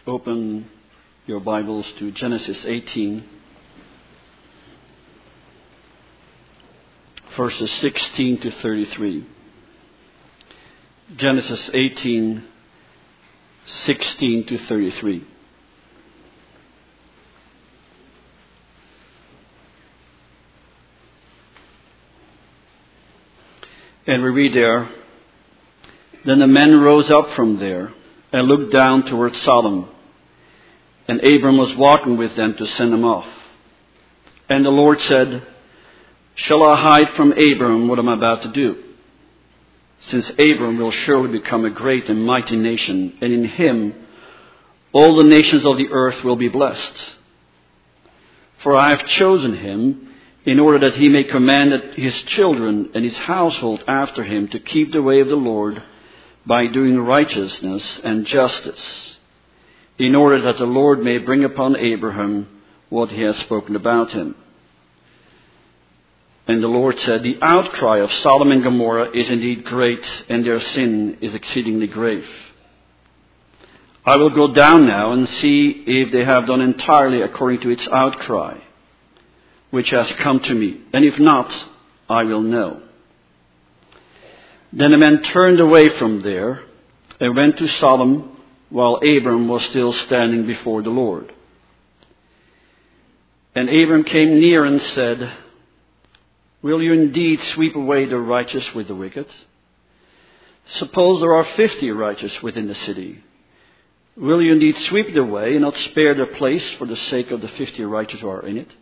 open your Bibles to Genesis 18, verses 16 to 33. Genesis 18, 16 to 33. And we read there, "Then the men rose up from there and looked down towards Sodom. And Abram was walking with them to send them off. And the Lord said, 'Shall I hide from Abram what I'm about to do? Since Abram will surely become a great and mighty nation, and in him all the nations of the earth will be blessed. For I have chosen him in order that he may command his children and his household after him to keep the way of the Lord by doing righteousness and justice, in order that the Lord may bring upon Abraham what he has spoken about him.' And the Lord said, 'The outcry of Sodom and Gomorrah is indeed great, and their sin is exceedingly grave. I will go down now and see if they have done entirely according to its outcry, which has come to me. And if not, I will know.' Then the men turned away from there and went to Sodom, while Abram was still standing before the Lord. And Abram came near and said, 'Will you indeed sweep away the righteous with the wicked? Suppose there are 50 righteous within the city. Will you indeed sweep it away and not spare their place for the sake of the 50 righteous who are in it?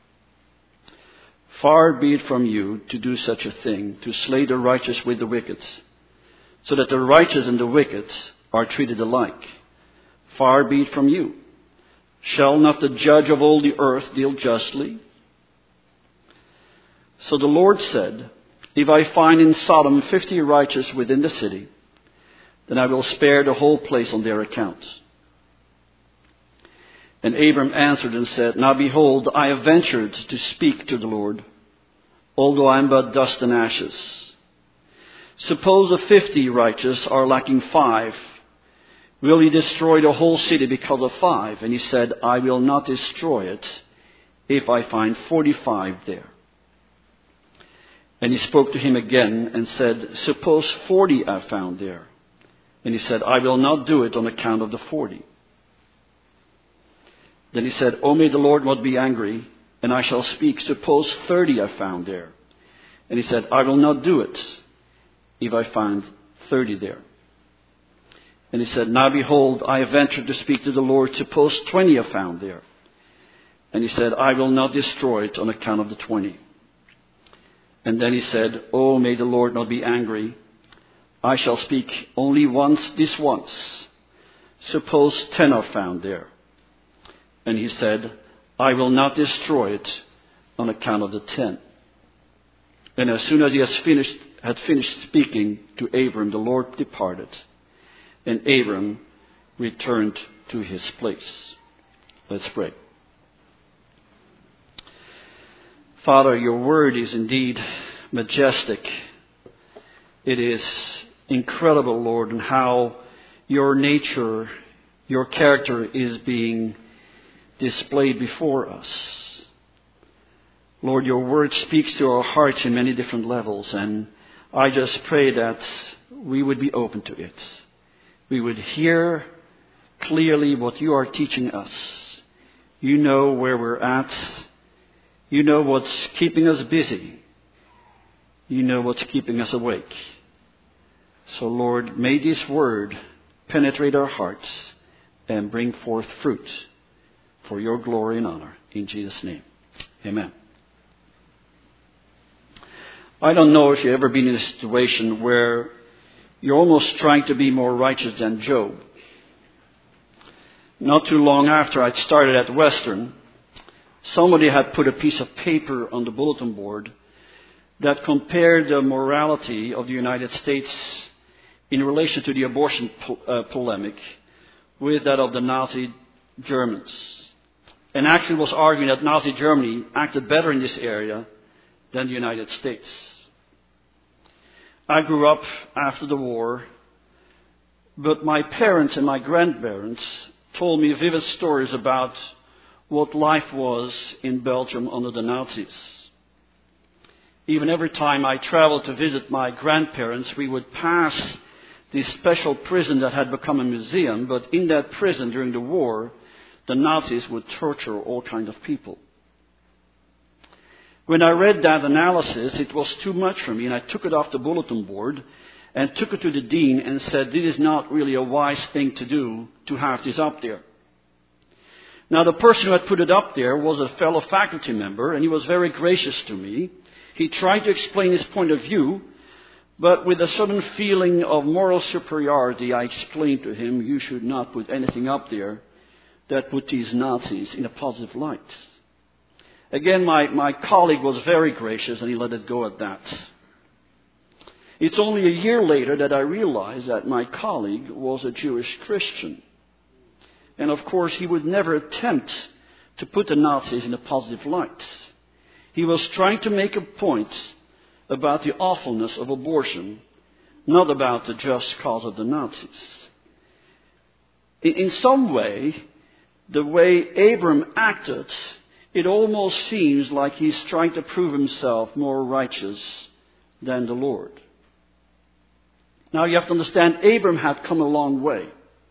Far be it from you to do such a thing, to slay the righteous with the wicked, so that the righteous and the wicked are treated alike. Far be it from you. Shall not the judge of all the earth deal justly?' So the Lord said, 'If I find in Sodom 50 righteous within the city, then I will spare the whole place on their account.' And Abram answered and said, 'Now behold, I have ventured to speak to the Lord, although I am but dust and ashes. Suppose the 50 righteous are lacking 5. Will he destroy the whole city because of 5? And he said, 'I will not destroy it if I find 45 there.' And he spoke to him again and said, 'Suppose 40 are found there.' And he said, 'I will not do it on account of the 40. Then he said, 'Oh, may the Lord not be angry, and I shall speak. Suppose 30 are found there.' And he said, 'I will not do it if I find 30 there.' And he said, 'Now behold, I have ventured to speak to the Lord. Suppose 20 are found there.' And he said, 'I will not destroy it on account of the 20. And then he said, 'Oh, may the Lord not be angry. I shall speak only this once. Suppose 10 are found there.' And he said, 'I will not destroy it on account of the 10. And as soon as he had finished speaking to Abram, the Lord departed, and Abram returned to his place." Let's pray. Father, your word is indeed majestic. It is incredible, Lord, and how your nature, your character is being displayed before us. Lord, your word speaks to our hearts in many different levels, and I just pray that we would be open to it. We would hear clearly what you are teaching us. You know where we're at. You know what's keeping us busy. You know what's keeping us awake. So, Lord, may this word penetrate our hearts and bring forth fruit for your glory and honor. In Jesus' name, amen. I don't know if you've ever been in a situation where you're almost trying to be more righteous than Job. Not too long after I'd started at Western, somebody had put a piece of paper on the bulletin board that compared the morality of the United States in relation to the abortion polemic with that of the Nazi Germans. And actually was arguing that Nazi Germany acted better in this area than the United States. I grew up after the war, but my parents and my grandparents told me vivid stories about what life was in Belgium under the Nazis. Even every time I traveled to visit my grandparents, we would pass this special prison that had become a museum, but in that prison during the war, the Nazis would torture all kinds of people. When I read that analysis, it was too much for me, and I took it off the bulletin board and took it to the dean and said, this is not really a wise thing to do, to have this up there. Now, the person who had put it up there was a fellow faculty member, and he was very gracious to me. He tried to explain his point of view, but with a sudden feeling of moral superiority, I explained to him, you should not put anything up there that put these Nazis in a positive light. Again, my colleague was very gracious, and he let it go at that. It's only a year later that I realized that my colleague was a Jewish Christian. And of course, he would never attempt to put the Nazis in a positive light. He was trying to make a point about the awfulness of abortion, not about the just cause of the Nazis. In some way, the way Abram acted, it almost seems like he's trying to prove himself more righteous than the Lord. Now you have to understand, Abram had come a long way.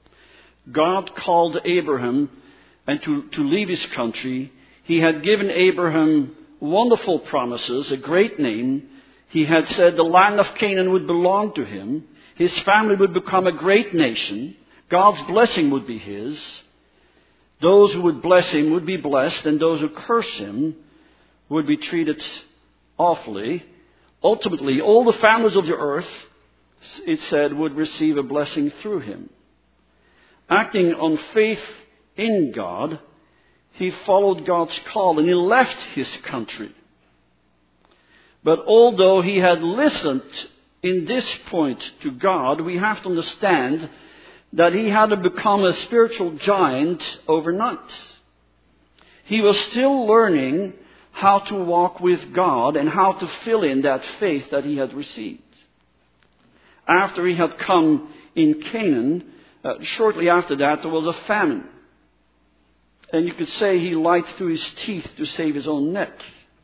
God called Abraham and to leave his country. He had given Abraham wonderful promises, a great name. He had said the land of Canaan would belong to him. His family would become a great nation. God's blessing would be his. Those who would bless him would be blessed, and those who curse him would be treated awfully. Ultimately, all the families of the earth, it said, would receive a blessing through him. Acting on faith in God, he followed God's call and he left his country. But although he had listened in this point to God, we have to understand that he hadn't become a spiritual giant overnight. He was still learning how to walk with God and how to fill in that faith that he had received. After he had come in Canaan, shortly after that, there was a famine. And you could say he lied through his teeth to save his own neck.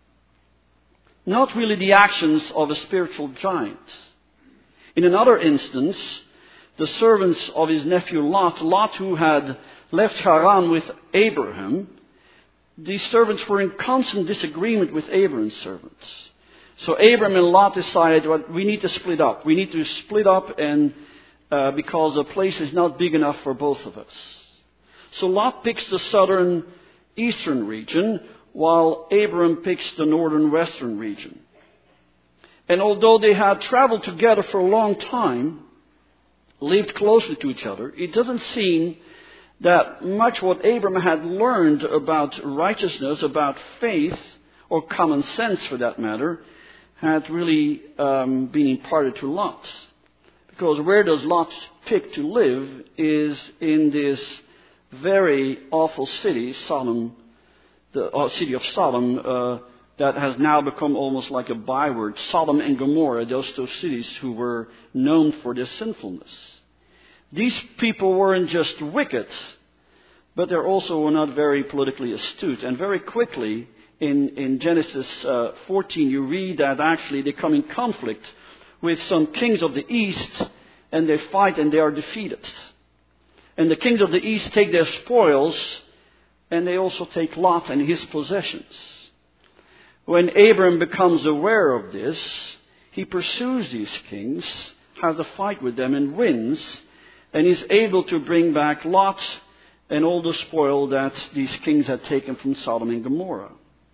Not really the actions of a spiritual giant. In another instance, the servants of his nephew Lot who had left Haran with Abraham, these servants were in constant disagreement with Abraham's servants. So Abraham and Lot decided, well, we need to split up. We need to split up and because the place is not big enough for both of us. So Lot picks the southern eastern region, while Abraham picks the northern western region. And although they had traveled together for a long time, lived closely to each other, it doesn't seem that much what Abraham had learned about righteousness, about faith, or common sense for that matter, had really been imparted to Lot. Because where does Lot pick to live is in this very awful city, Sodom, the city of Sodom, that has now become almost like a byword. Sodom and Gomorrah, those two cities who were known for their sinfulness. These people weren't just wicked, but they also were not very politically astute. And very quickly, in Genesis 14, you read that actually they come in conflict with some kings of the east, and they fight and they are defeated. And the kings of the east take their spoils, and they also take Lot and his possessions. When Abram becomes aware of this, he pursues these kings, has a fight with them and wins, and is able to bring back Lot and all the spoil that these kings had taken from Sodom and Gomorrah.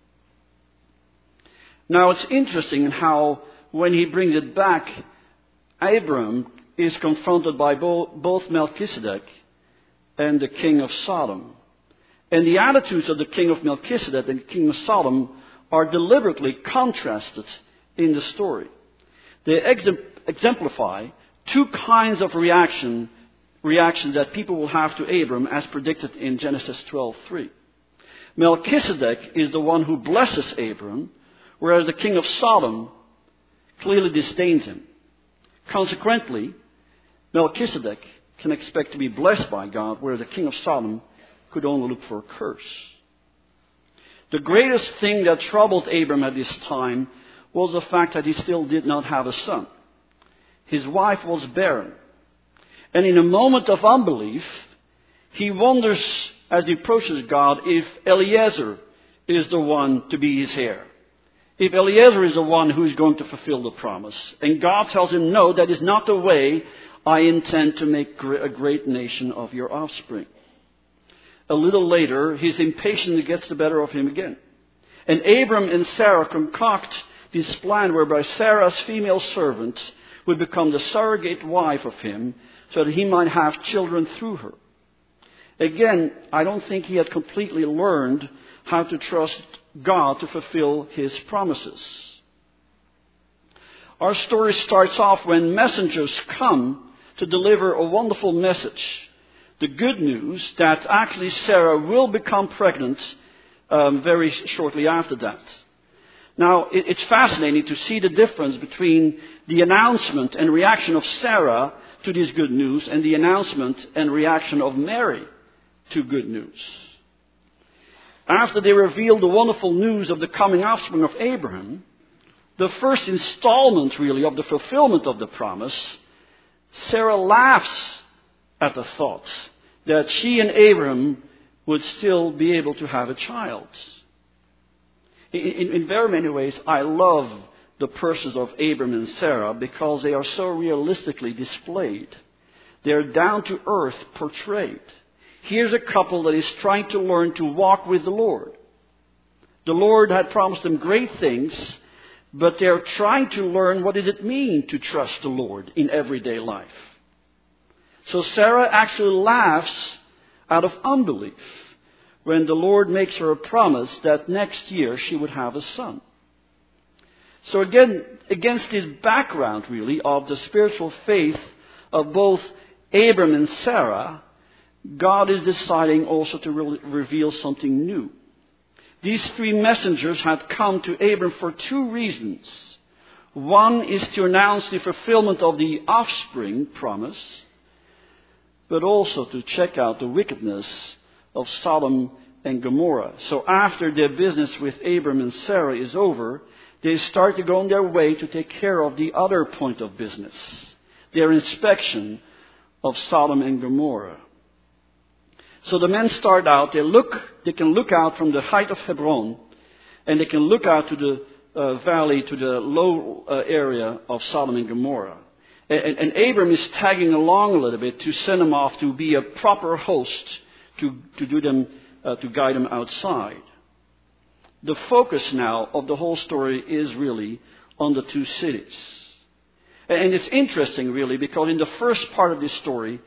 Now it's interesting how when he brings it back, Abram is confronted by both Melchizedek and the king of Sodom. And the attitudes of the king of Melchizedek and the king of Sodom are deliberately contrasted in the story. They exemplify two kinds of reactions that people will have to Abram as predicted in Genesis 12:3. Melchizedek is the one who blesses Abram, whereas the king of Sodom clearly disdains him. Consequently, Melchizedek can expect to be blessed by God, whereas the king of Sodom could only look for a curse. The greatest thing that troubled Abram at this time was the fact that he still did not have a son. His wife was barren. And in a moment of unbelief, he wonders as he approaches God if Eliezer is the one to be his heir. If Eliezer is the one who is going to fulfill the promise. And God tells him, no, that is not the way. I intend to make a great nation of your offspring. A little later, his impatience gets the better of him again. And Abram and Sarah concoct this plan whereby Sarah's female servant would become the surrogate wife of him so that he might have children through her. Again, I don't think he had completely learned how to trust God to fulfill his promises. Our story starts off when messengers come to deliver a wonderful message. The good news that actually Sarah will become pregnant very shortly after that. Now, it's fascinating to see the difference between the announcement and reaction of Sarah to this good news and the announcement and reaction of Mary to good news. After they revealed the wonderful news of the coming offspring of Abraham, the first installment really of the fulfillment of the promise, Sarah laughs at the thought that she and Abraham would still be able to have a child. In very many ways, I love the persons of Abraham and Sarah because they are so realistically displayed. They are down to earth portrayed. Here's a couple that is trying to learn to walk with the Lord. The Lord had promised them great things, but they're trying to learn what does it mean to trust the Lord in everyday life. So Sarah actually laughs out of unbelief when the Lord makes her a promise that next year she would have a son. So again, against this background really of the spiritual faith of both Abram and Sarah, God is deciding also to reveal something new. These three messengers had come to Abram for two reasons. One is to announce the fulfillment of the offspring promise, but also to check out the wickedness of Sodom and Gomorrah. So after their business with Abram and Sarah is over, they start to go on their way to take care of the other point of business, their inspection of Sodom and Gomorrah. So the men start out, they can look out from the height of Hebron, and they can look out to the valley, to the low area of Sodom and Gomorrah. And Abram is tagging along a little bit to send them off to be a proper host to guide them outside. The focus now of the whole story is really on the two cities. And it's interesting really because in the first part of this story,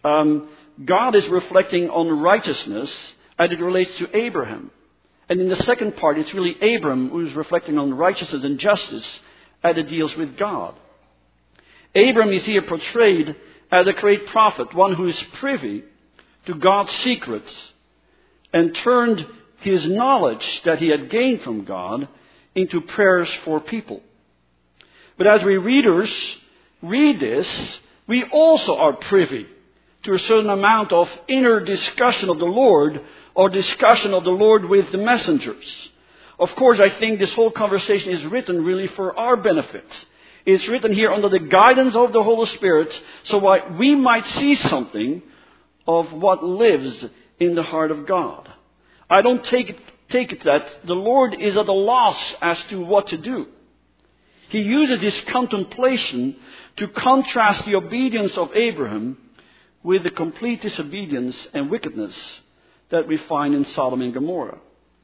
God is reflecting on righteousness as it relates to Abraham. And in the second part, it's really Abram who is reflecting on righteousness and justice as it deals with God. Abram is here portrayed as a great prophet, one who is privy to God's secrets and turned his knowledge that he had gained from God into prayers for people. But as we readers read this, we also are privy to a certain amount of inner discussion of the Lord or discussion of the Lord with the messengers. Of course, I think this whole conversation is written really for our benefit. It's written here under the guidance of the Holy Spirit so we might see something of what lives in the heart of God. I don't take it that the Lord is at a loss as to what to do. He uses this contemplation to contrast the obedience of Abraham with the complete disobedience and wickedness that we find in Sodom and Gomorrah.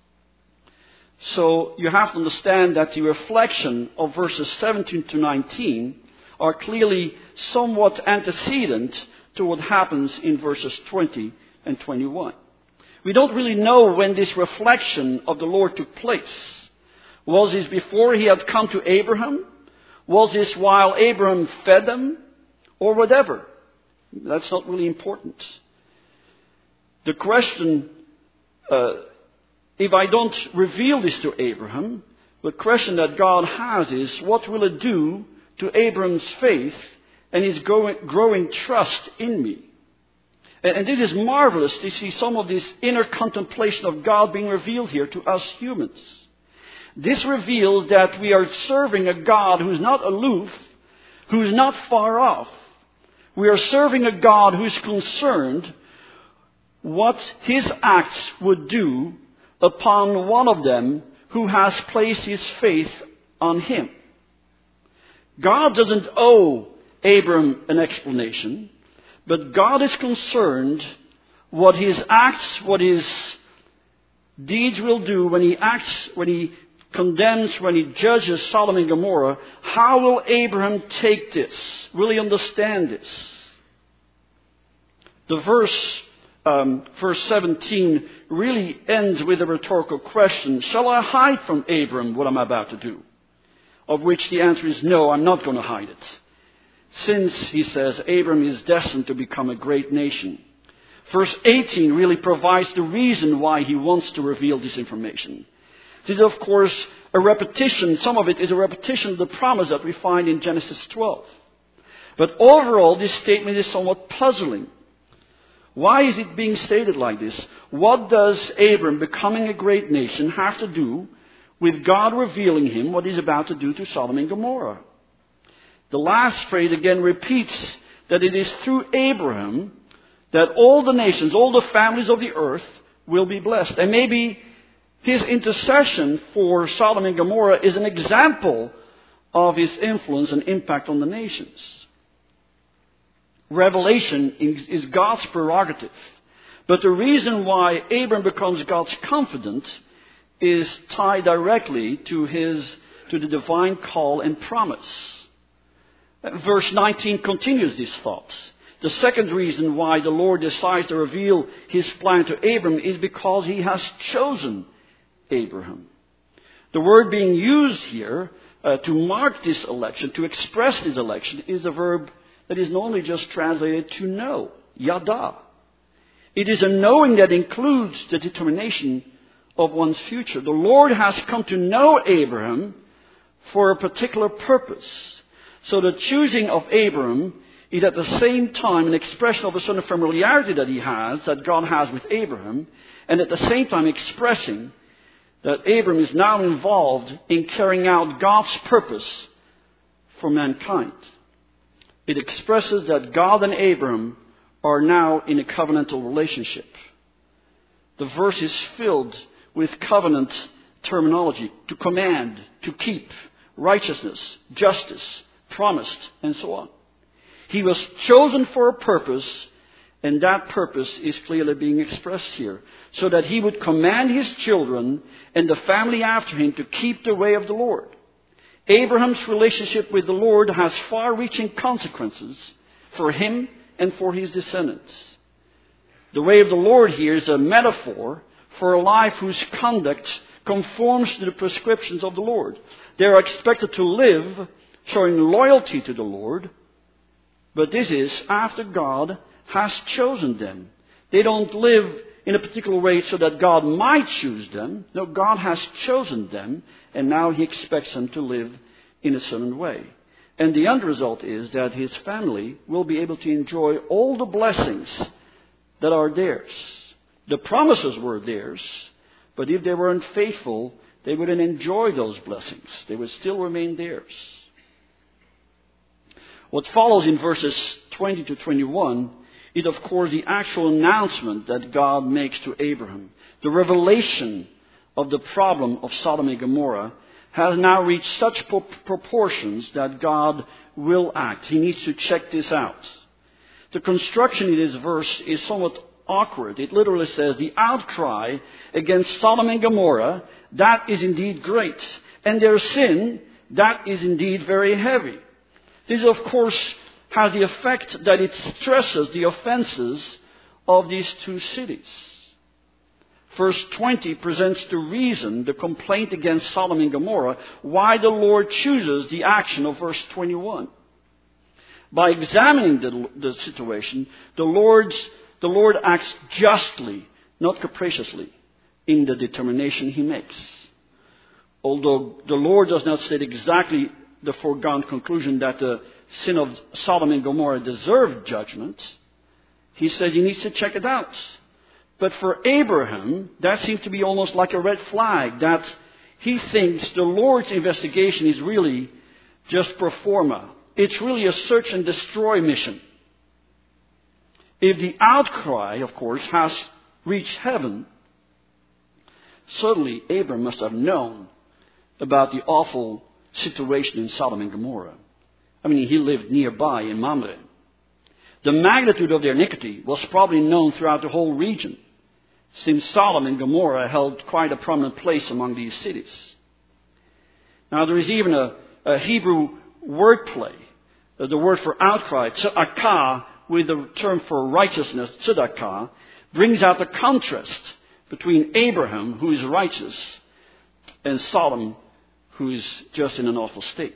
So you have to understand that the reflection of verses 17 to 19 are clearly somewhat antecedent to what happens in verses 20 and 21. We don't really know when this reflection of the Lord took place. Was this before he had come to Abraham? Was this while Abraham fed them? Or whatever? That's not really important. The question, if I don't reveal this to Abraham, the question that God has is, what will it do to Abraham's faith and his growing trust in me? And this is marvelous to see some of this inner contemplation of God being revealed here to us humans. This reveals that we are serving a God who's not aloof, who's not far off. We are serving a God who's concerned what His acts would do upon one of them who has placed his faith on Him. God doesn't owe Abram an explanation, but God is concerned what His acts, what His deeds will do when He acts, when He condemns, when He judges Sodom and Gomorrah. How will Abraham take this? Will he understand this? The verse 17 really ends with a rhetorical question. Shall I hide from Abram what I'm about to do? Of which the answer is no, I'm not going to hide it. Since, he says, Abram is destined to become a great nation. Verse 18 really provides the reason why he wants to reveal this information. This is, of course, a repetition. Some of it is a repetition of the promise that we find in Genesis 12. But overall, this statement is somewhat puzzling. Why is it being stated like this? What does Abram becoming a great nation have to do with God revealing him what He's about to do to Sodom and Gomorrah? The last phrase again repeats that it is through Abraham that all the nations, all the families of the earth will be blessed. And maybe his intercession for Sodom and Gomorrah is an example of his influence and impact on the nations. Revelation is God's prerogative. But the reason why Abram becomes God's confidant is tied directly to the divine call and promise. Verse 19 continues these thoughts. The second reason why the Lord decides to reveal His plan to Abram is because He has chosen Abraham. The word being used here to mark this election, to express this election, is a verb that is normally just translated to know, yada. It is a knowing that includes the determination of one's future. The Lord has come to know Abraham for a particular purpose. So the choosing of Abraham is at the same time an expression of a certain familiarity that he has, that God has with Abraham, and at the same time expressing that Abraham is now involved in carrying out God's purpose for mankind. It expresses that God and Abraham are now in a covenantal relationship. The verse is filled with covenant terminology: to command, to keep, righteousness, justice, promised, and so on. He was chosen for a purpose, and that purpose is clearly being expressed here, so that he would command his children and the family after him to keep the way of the Lord. Abraham's relationship with the Lord has far-reaching consequences for him and for his descendants. The way of the Lord here is a metaphor for a life whose conduct conforms to the prescriptions of the Lord. They are expected to live showing loyalty to the Lord, but this is after God has chosen them. They don't live in a particular way so that God might choose them. No, God has chosen them, and now He expects them to live in a certain way. And the end result is that his family will be able to enjoy all the blessings that are theirs. The promises were theirs, but if they were unfaithful, they wouldn't enjoy those blessings. They would still remain theirs. What follows in verses 20 to 21 is, of course, the actual announcement that God makes to Abraham. The revelation of the problem of Sodom and Gomorrah has now reached such proportions that God will act. He needs to check this out. The construction in this verse is somewhat awkward. It literally says, the outcry against Sodom and Gomorrah, that is indeed great. And their sin, that is indeed very heavy. This, of course, has the effect that it stresses the offenses of these two cities. Verse 20 presents the reason, the complaint against Sodom and Gomorrah, why the Lord chooses the action of verse 21. By examining the situation, the Lord acts justly, not capriciously, in the determination He makes. Although the Lord does not state exactly the foregone conclusion that the sin of Sodom and Gomorrah deserved judgment, He says he needs to check it out. But for Abraham, that seems to be almost like a red flag, that he thinks the Lord's investigation is really just pro forma. It's really a search and destroy mission. If the outcry, of course, has reached heaven, certainly Abraham must have known about the awful situation in Sodom and Gomorrah. I mean, he lived nearby in Mamre. The magnitude of their iniquity was probably known throughout the whole region, since Sodom and Gomorrah held quite a prominent place among these cities. Now, there is even a Hebrew wordplay. The word for outcry, tzedakah, with the term for righteousness, tzedakah, brings out the contrast between Abraham, who is righteous, and Sodom, who is just in an awful state.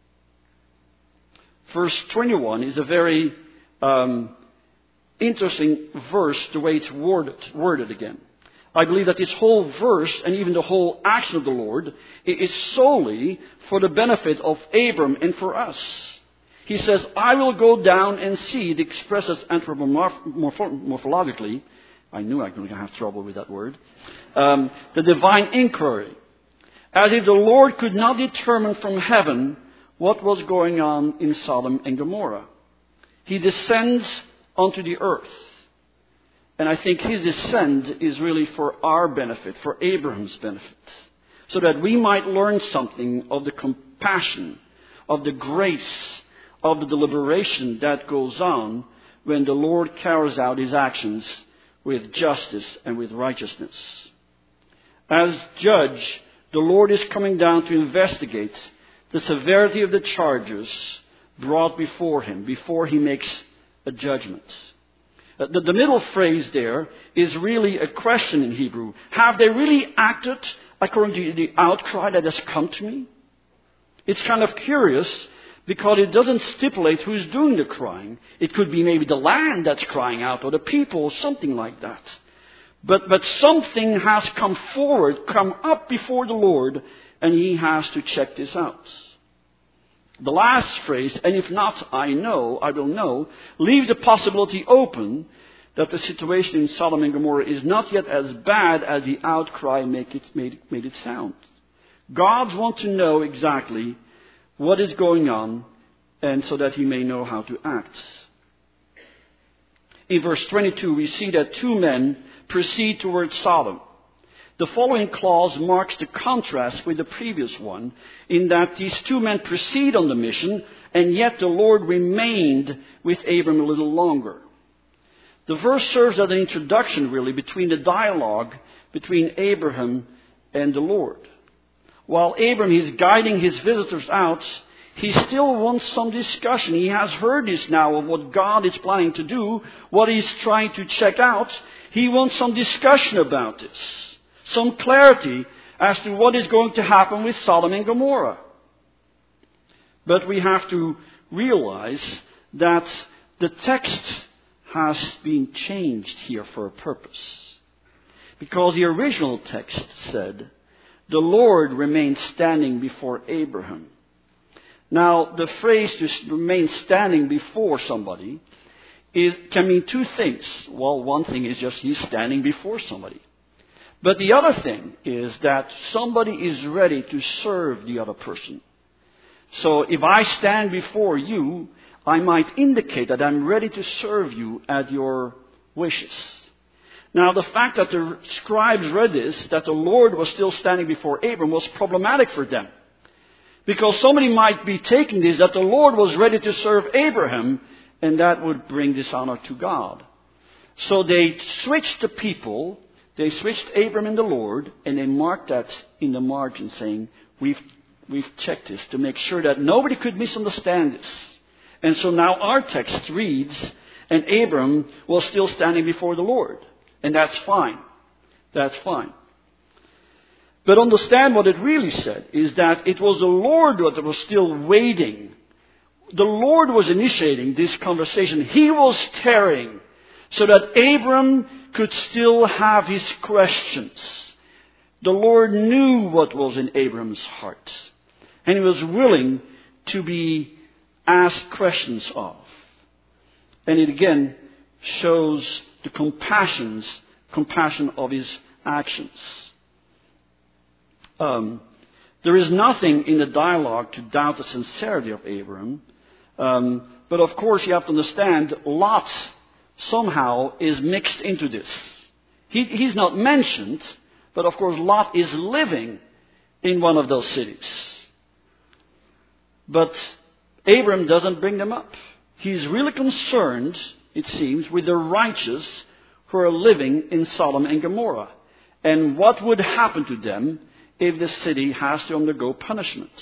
Verse 21 is a very interesting verse, the way it's worded again. I believe that this whole verse, and even the whole action of the Lord, is solely for the benefit of Abram and for us. He says, I will go down and see. It expresses anthropomorphologically. I knew I was going to have trouble with that word. The divine inquiry. As if the Lord could not determine from heaven what was going on in Sodom and Gomorrah. He descends onto the earth. And I think his descent is really for our benefit, for Abraham's benefit. So that we might learn something of the compassion, of the grace, of the deliberation that goes on when the Lord carries out his actions with justice and with righteousness. As judge, the Lord is coming down to investigate the severity of the charges brought before him, before he makes a judgment. The middle phrase there is really a question in Hebrew. Have they really acted according to the outcry that has come to me? It's kind of curious because it doesn't stipulate who's doing the crying. It could be maybe the land that's crying out or the people or something like that. But something has come forward, come up before the Lord, and he has to check this out. The last phrase, and if not, I will know, leaves the possibility open that the situation in Sodom and Gomorrah is not yet as bad as the outcry made it sound. God wants to know exactly what is going on, and so that he may know how to act. In verse 22, we see that two men proceed towards Sodom. The following clause marks the contrast with the previous one, in that these two men proceed on the mission, and yet the Lord remained with Abram a little longer. The verse serves as an introduction, really, between the dialogue between Abraham and the Lord. While Abram is guiding his visitors out, he still wants some discussion. He has heard this now of what God is planning to do, what he's trying to check out. He wants some discussion about this. Some clarity as to what is going to happen with Sodom and Gomorrah. But we have to realize that the text has been changed here for a purpose. Because the original text said, the Lord remained standing before Abraham. Now, the phrase to remain standing before somebody can mean two things. Well, one thing is just he's standing before somebody. But the other thing is that somebody is ready to serve the other person. So if I stand before you, I might indicate that I'm ready to serve you at your wishes. Now, the fact that the scribes read this, that the Lord was still standing before Abram, was problematic for them. Because somebody might be taking this, that the Lord was ready to serve Abraham, and that would bring dishonor to God. So they switched the people. They switched Abram and the Lord, and they marked that in the margin, saying, we've checked this to make sure that nobody could misunderstand this. And so now our text reads, and Abram was still standing before the Lord. And that's fine. That's fine. But understand what it really said is that it was the Lord that was still waiting. The Lord was initiating this conversation. He was tarrying so that Abram could still have his questions. The Lord knew what was in Abram's heart. And he was willing to be asked questions of. And it again shows the compassion of his actions. There is nothing in the dialogue to doubt the sincerity of Abraham. But of course you have to understand, Lot somehow is mixed into this. He's not mentioned, but of course Lot is living in one of those cities. But Abraham doesn't bring them up. He's really concerned, it seems, with the righteous who are living in Sodom and Gomorrah. And what would happen to them if the city has to undergo punishment.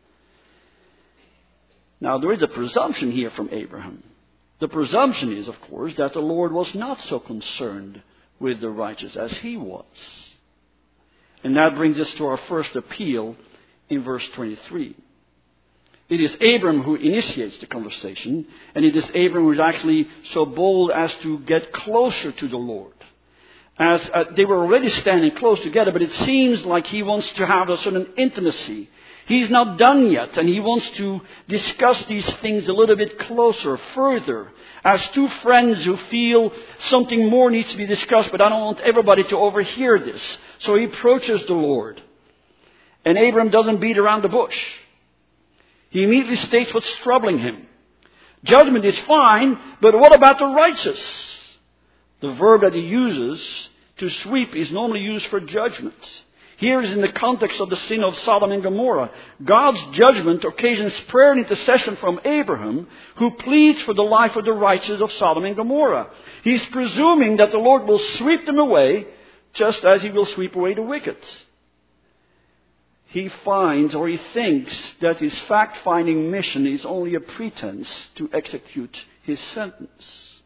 Now, there is a presumption here from Abraham. The presumption is, of course, that the Lord was not so concerned with the righteous as he was. And that brings us to our first appeal in verse 23. It is Abram who initiates the conversation, and it is Abram who is actually so bold as to get closer to the Lord. As they were already standing close together, but it seems like he wants to have a certain intimacy. He's not done yet, and he wants to discuss these things a little bit closer, further, as two friends who feel something more needs to be discussed, but I don't want everybody to overhear this. So he approaches the Lord. And Abram doesn't beat around the bush. He immediately states what's troubling him. Judgment is fine, but what about the righteous? The verb that he uses to sweep is normally used for judgment. Here is in the context of the sin of Sodom and Gomorrah. God's judgment occasions prayer and intercession from Abraham, who pleads for the life of the righteous of Sodom and Gomorrah. He's presuming that the Lord will sweep them away, just as he will sweep away the wicked. He finds, or he thinks, that his fact-finding mission is only a pretense to execute his sentence.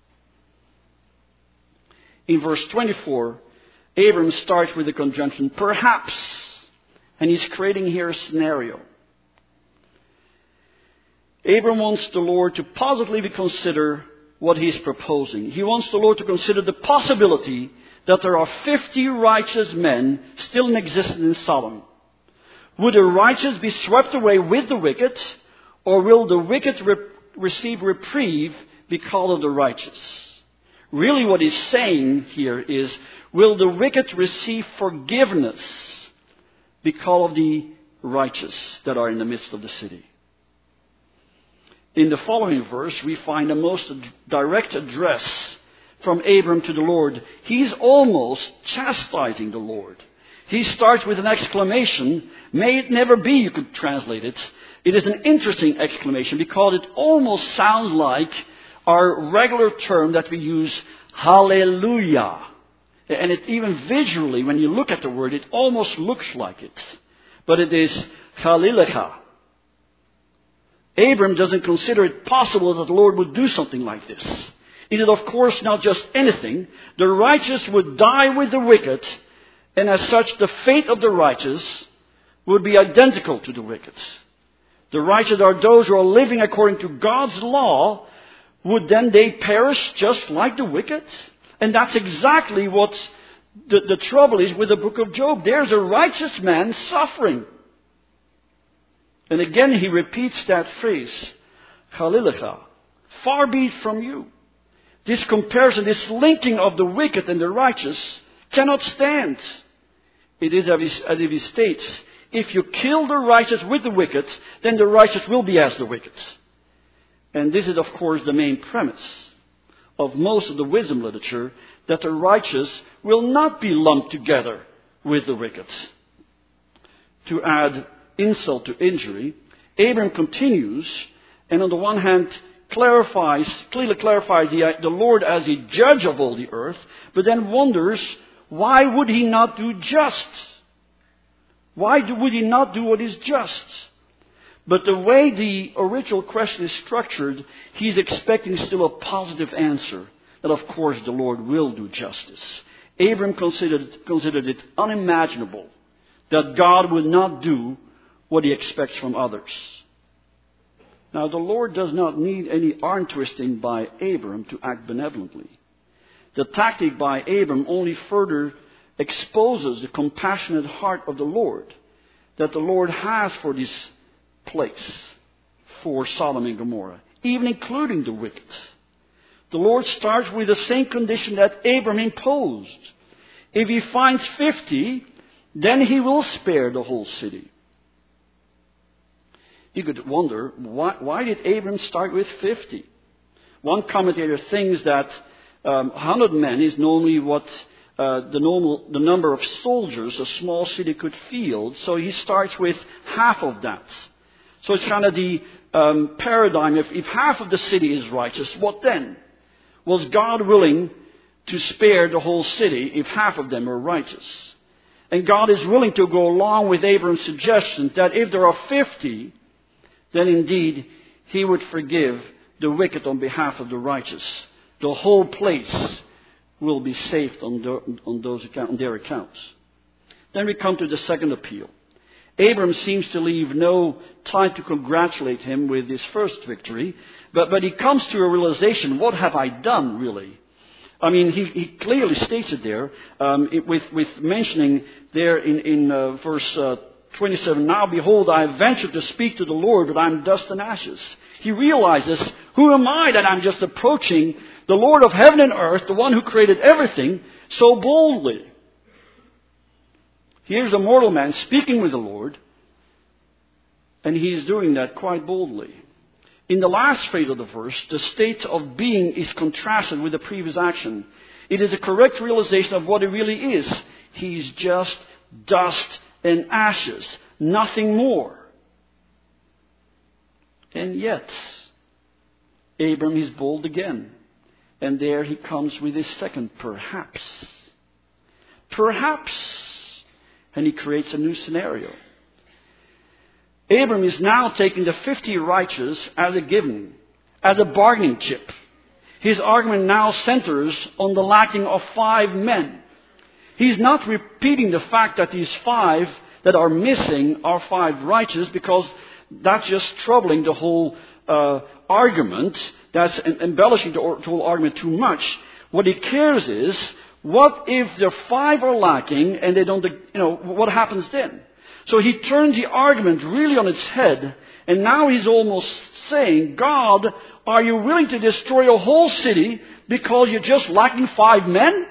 In verse 24, Abram starts with the conjunction, perhaps. And he's creating here a scenario. Abram wants the Lord to positively consider what he's proposing. He wants the Lord to consider the possibility that there are 50 righteous men still in existence in Sodom. Would the righteous be swept away with the wicked, or will the wicked receive reprieve because of the righteous? Really what he's saying here is, will the wicked receive forgiveness because of the righteous that are in the midst of the city? In the following verse, we find the most direct address from Abram to the Lord. He's almost chastising the Lord. He starts with an exclamation. May it never be, you could translate it. It is an interesting exclamation because it almost sounds like our regular term that we use, hallelujah. And it even visually, when you look at the word, it almost looks like it. But it is Halilecha. Abram doesn't consider it possible that the Lord would do something like this. It is, of course, not just anything. The righteous would die with the wicked, and as such, the fate of the righteous would be identical to the wicked. The righteous are those who are living according to God's law. Would then they perish just like the wicked? And that's exactly what the trouble is with the book of Job. There's a righteous man suffering. And again he repeats that phrase, Chalilecha, far be it from you. This comparison, this linking of the wicked and the righteous cannot stand. It is as if he states, if you kill the righteous with the wicked, then the righteous will be as the wicked. And this is, of course, the main premise of most of the wisdom literature, that the righteous will not be lumped together with the wicked. To add insult to injury, Abram continues, and on the one hand clearly clarifies the Lord as the judge of all the earth, but then wonders, why would he not do just? Why would he not do what is just? But the way the original question is structured, he's expecting still a positive answer. That of course the Lord will do justice. Abram considered it unimaginable that God would not do what he expects from others. Now the Lord does not need any arm twisting by Abram to act benevolently. The tactic by Abram only further exposes the compassionate heart of the Lord that the Lord has for this place, for Sodom and Gomorrah, even including the wicked. the Lord starts with the same condition that Abram imposed. If he finds 50, then he will spare the whole city. You could wonder, why did Abram start with 50? One commentator thinks that 100 men is normally what the number of soldiers a small city could field. So he starts with half of that. So it's kind of the paradigm. If half of the city is righteous, what then? Was God willing to spare the whole city if half of them are righteous? And God is willing to go along with Abram's suggestion that if there are 50, then indeed he would forgive the wicked on behalf of the righteous. The whole place will be saved on their accounts. Then we come to the second appeal. Abram seems to leave no time to congratulate him with his first victory, but he comes to a realization, what have I done really? I mean, he clearly states it there, with mentioning there in verse 27, now behold, I have ventured to speak to the Lord, but I'm dust and ashes. He realizes, who am I that I'm just approaching the Lord of heaven and earth, the one who created everything, so boldly? Here's a mortal man speaking with the Lord, and he's doing that quite boldly. In the last phrase of the verse, the state of being is contrasted with the previous action. It is a correct realization of what he really is. He's just dust and ashes, nothing more. And yet, Abram is bold again. And there he comes with his second perhaps. Perhaps. And he creates a new scenario. Abram is now taking the 50 righteous as a given, as a bargaining chip. His argument now centers on the lacking of 5 men. He's not repeating the fact that these 5 that are missing are 5 righteous, because that's just troubling the whole argument. That's embellishing the whole argument too much. What he cares is, what if the 5 are lacking and they don't, what happens then? So he turns the argument really on its head, and now he's almost saying, God, are you willing to destroy a whole city because you're just lacking 5 men?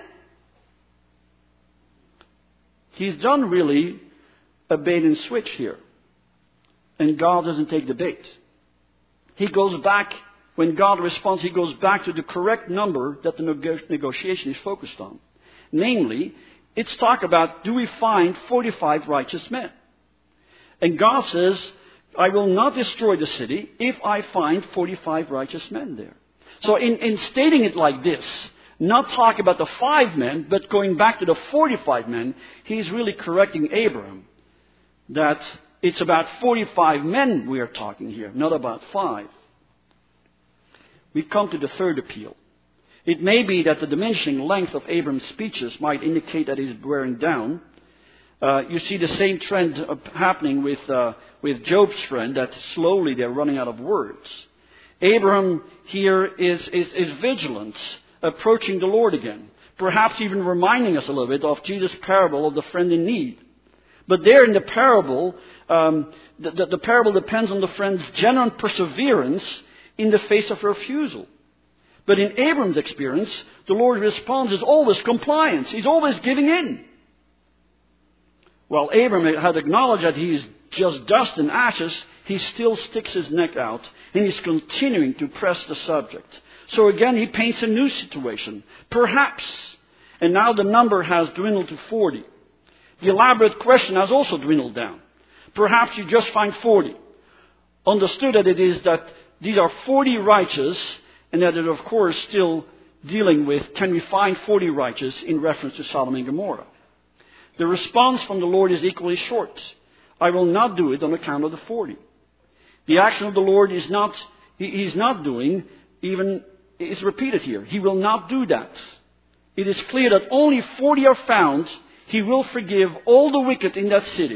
He's done really a bait and switch here. And God doesn't take the bait. He goes back, when God responds, he goes back to the correct number that the negotiation is focused on. Namely, it's talk about, do we find 45 righteous men? And God says, I will not destroy the city if I find 45 righteous men there. So in stating it like this, not talking about the 5 men, but going back to the 45 men, he's really correcting Abram that it's about 45 men we are talking here, not about 5. We come to the third appeal. It may be that the diminishing length of Abram's speeches might indicate that he's wearing down. You see the same trend happening with Job's friend, that slowly they're running out of words. Abram here is vigilant, approaching the Lord again. Perhaps even reminding us a little bit of Jesus' parable of the friend in need. But there in the parable, the parable depends on the friend's genuine perseverance in the face of refusal. But in Abram's experience, the Lord's response is always compliance. He's always giving in. While Abram had acknowledged that he is just dust and ashes, he still sticks his neck out, and he's continuing to press the subject. So again, he paints a new situation. Perhaps. And now the number has dwindled to 40. The elaborate question has also dwindled down. Perhaps you just find 40. Understood that it is that these are 40 righteous, and that it, of course, still dealing with, can we find 40 righteous in reference to Sodom and Gomorrah? The response from the Lord is equally short. I will not do it on account of the 40. The action of the Lord is not, he's not doing, even, is repeated here. He will not do that. It is clear that only 40 are found. He will forgive all the wicked in that city.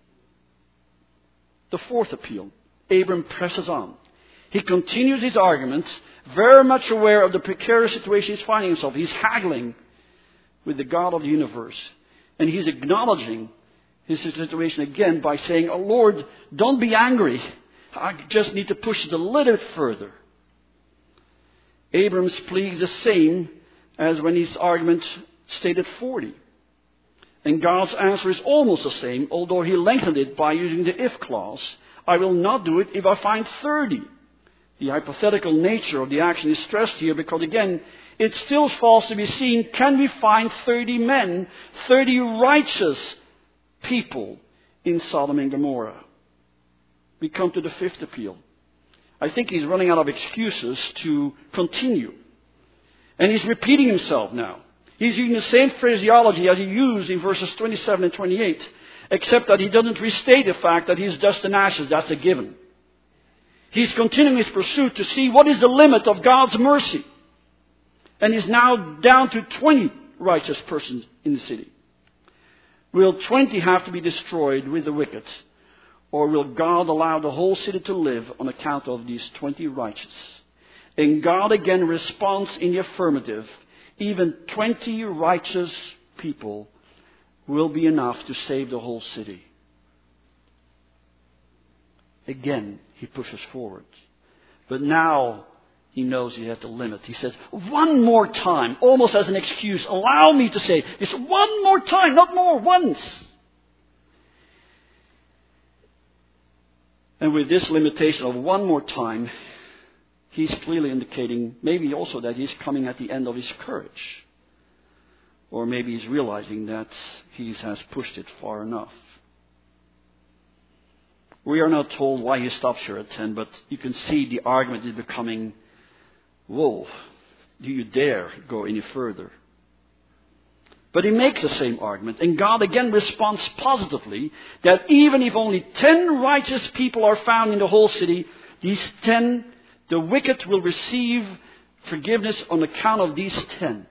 The fourth appeal. Abram presses on. He continues his arguments, very much aware of the precarious situation he's finding himself. He's haggling with the God of the universe. And he's acknowledging his situation again by saying, oh Lord, don't be angry. I just need to push it a little bit further. Abram's plea is the same as when his argument stated 40. And God's answer is almost the same, although he lengthened it by using the if clause. I will not do it if I find 30. The hypothetical nature of the action is stressed here because, again, it still falls to be seen, can we find 30 men, 30 righteous people in Sodom and Gomorrah? We come to the fifth appeal. I think he's running out of excuses to continue. And he's repeating himself now. He's using the same phraseology as he used in verses 27 and 28, except that he doesn't restate the fact that he's dust and ashes. That's a given. He's continuing his pursuit to see what is the limit of God's mercy. And he's now down to 20 righteous persons in the city. Will 20 have to be destroyed with the wicked? Or will God allow the whole city to live on account of these 20 righteous? And God again responds in the affirmative. Even 20 righteous people will be enough to save the whole city. Again, he pushes forward. But now he knows he has the limit. He says, one more time, almost as an excuse, allow me to say this one more time, not more, once. And with this limitation of one more time, he's clearly indicating maybe also that he's coming at the end of his courage. Or maybe he's realizing that he has pushed it far enough. We are not told why he stops here at 10, but you can see the argument is becoming, whoa, do you dare go any further? But he makes the same argument, and God again responds positively that even if only 10 righteous people are found in the whole city, these 10, the wicked will receive forgiveness on account of these 10.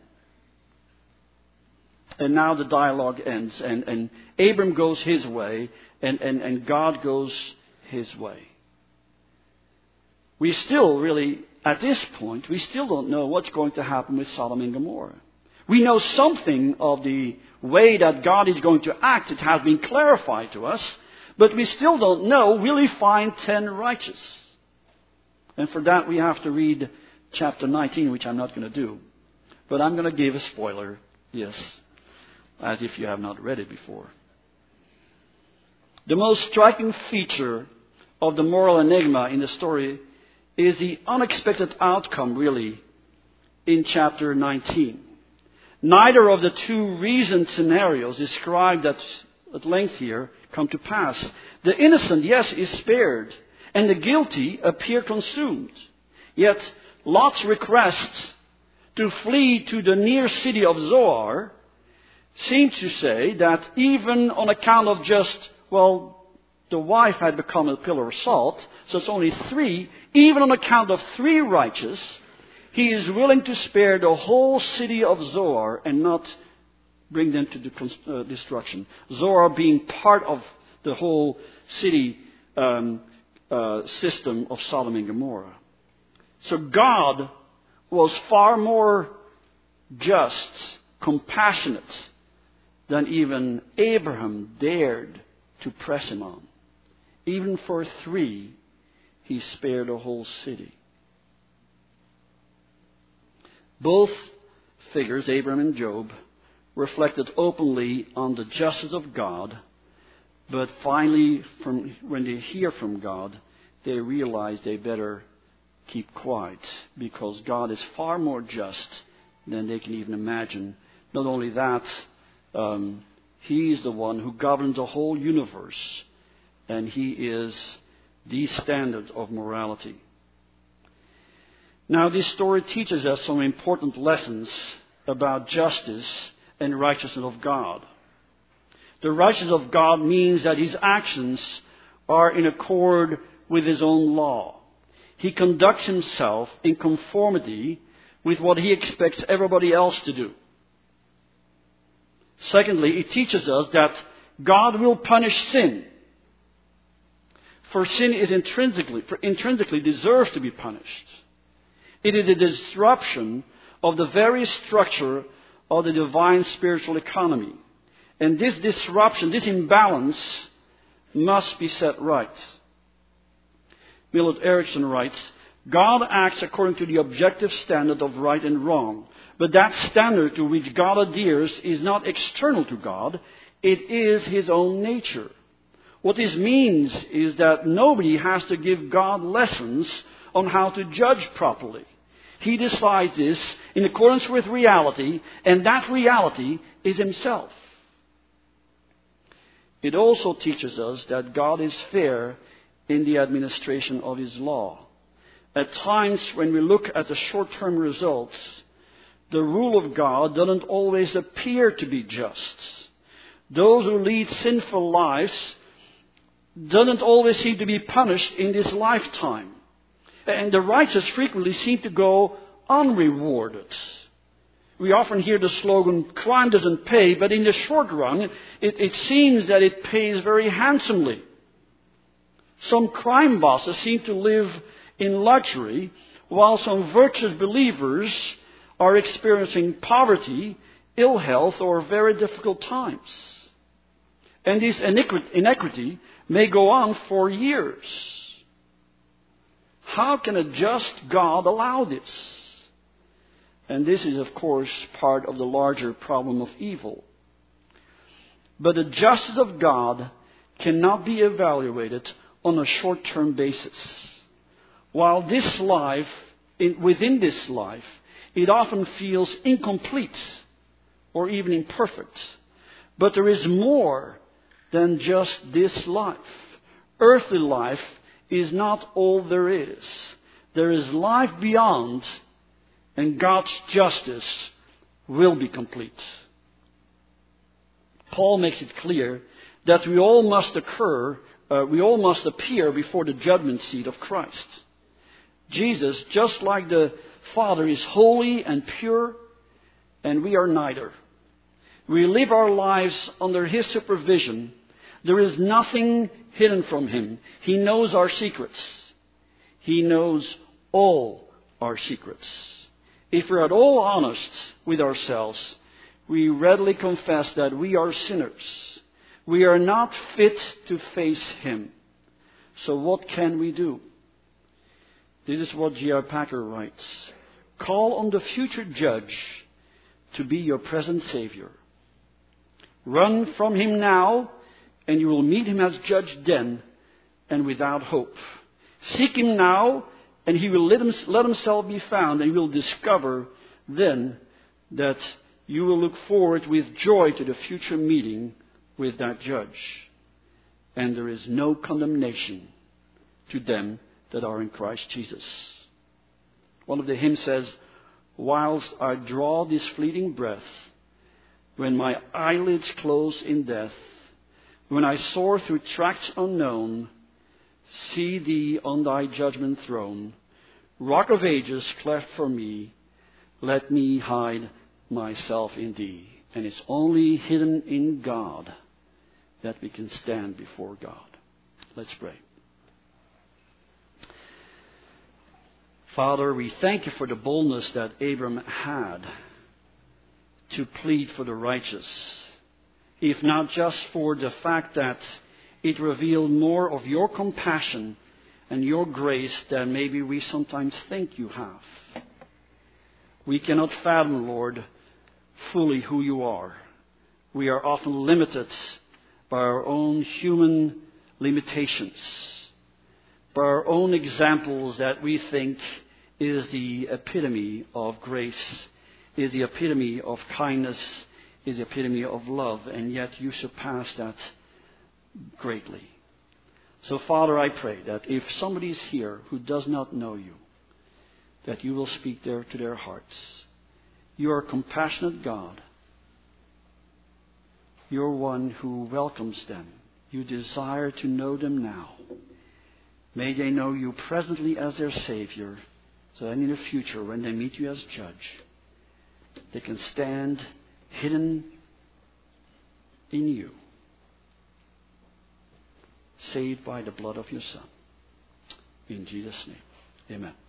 And now the dialogue ends, and Abram goes his way, and God goes his way. We still really, at this point, we still don't know what's going to happen with Sodom and Gomorrah. We know something of the way that God is going to act. It has been clarified to us, but we still don't know, will he find 10 righteous? And for that we have to read chapter 19, which I'm not going to do. But I'm going to give a spoiler, yes, as if you have not read it before. The most striking feature of the moral enigma in the story is the unexpected outcome, really, in chapter 19. Neither of the two reasoned scenarios described at length here come to pass. The innocent, yes, is spared, and the guilty appear consumed. Yet Lot's request to flee to the near city of Zoar seems to say that even on account of just, the wife had become a pillar of salt, so it's only 3, even on account of 3 righteous, he is willing to spare the whole city of Zoar and not bring them to destruction. Zoar being part of the whole city system of Sodom and Gomorrah. So God was far more just, compassionate than even Abraham dared to press him on. Even for 3, he spared the whole city. Both figures, Abraham and Job, reflected openly on the justice of God, but finally, when they hear from God, they realize they better keep quiet, because God is far more just than they can even imagine. Not only that, He is the one who governs the whole universe, and He is the standard of morality. Now, this story teaches us some important lessons about justice and righteousness of God. The righteousness of God means that His actions are in accord with His own law. He conducts Himself in conformity with what He expects everybody else to do. Secondly, it teaches us that God will punish sin. For sin is intrinsically deserves to be punished. It is a disruption of the very structure of the divine spiritual economy. And this disruption, this imbalance, must be set right. Millard Erickson writes, God acts according to the objective standard of right and wrong. But that standard to which God adheres is not external to God. It is His own nature. What this means is that nobody has to give God lessons on how to judge properly. He decides this in accordance with reality, and that reality is Himself. It also teaches us that God is fair in the administration of His law. At times when we look at the short-term results, the rule of God doesn't always appear to be just. Those who lead sinful lives doesn't always seem to be punished in this lifetime. And the righteous frequently seem to go unrewarded. We often hear the slogan, crime doesn't pay, but in the short run, it seems that it pays very handsomely. Some crime bosses seem to live in luxury, while some virtuous believers are experiencing poverty, ill health, or very difficult times. And this inequity may go on for years. How can a just God allow this? And this is, of course, part of the larger problem of evil. But the justice of God cannot be evaluated on a short-term basis. While this life, within this life, it often feels incomplete or even imperfect. But there is more than just this life. Earthly life is not all there is. There is life beyond, and God's justice will be complete. Paul makes it clear that we all must appear before the judgment seat of Christ. Jesus, just like the Father, is holy and pure, and we are neither. We live our lives under His supervision. There is nothing hidden from Him. He knows our secrets. He knows all our secrets. If we're at all honest with ourselves, we readily confess that we are sinners. We are not fit to face Him. So what can we do? This is what J.I. Packer writes. Call on the future judge to be your present Savior. Run from Him now, and you will meet Him as judge then, and without hope. Seek Him now, and He will let Himself be found, and you will discover then that you will look forward with joy to the future meeting with that judge. And there is no condemnation to them that are in Christ Jesus. One of the hymns says, whilst I draw this fleeting breath, when my eyelids close in death, when I soar through tracts unknown, see Thee on Thy judgment throne, Rock of ages cleft for me, let me hide myself in Thee. And it's only hidden in God that we can stand before God. Let's pray. Father, we thank You for the boldness that Abram had to plead for the righteous, if not just for the fact that it revealed more of Your compassion and Your grace than maybe we sometimes think You have. We cannot fathom, Lord, fully who You are. We are often limited by our own human limitations, by our own examples that we think is the epitome of grace, is the epitome of kindness, is the epitome of love, and yet You surpass that greatly. So, Father, I pray that if somebody is here who does not know You, that You will speak there to their hearts. You are a compassionate God. You're one who welcomes them. You desire to know them now. May they know You presently as their Savior, so that in the future, when they meet You as Judge, they can stand hidden in You, saved by the blood of Your Son. In Jesus' name, amen.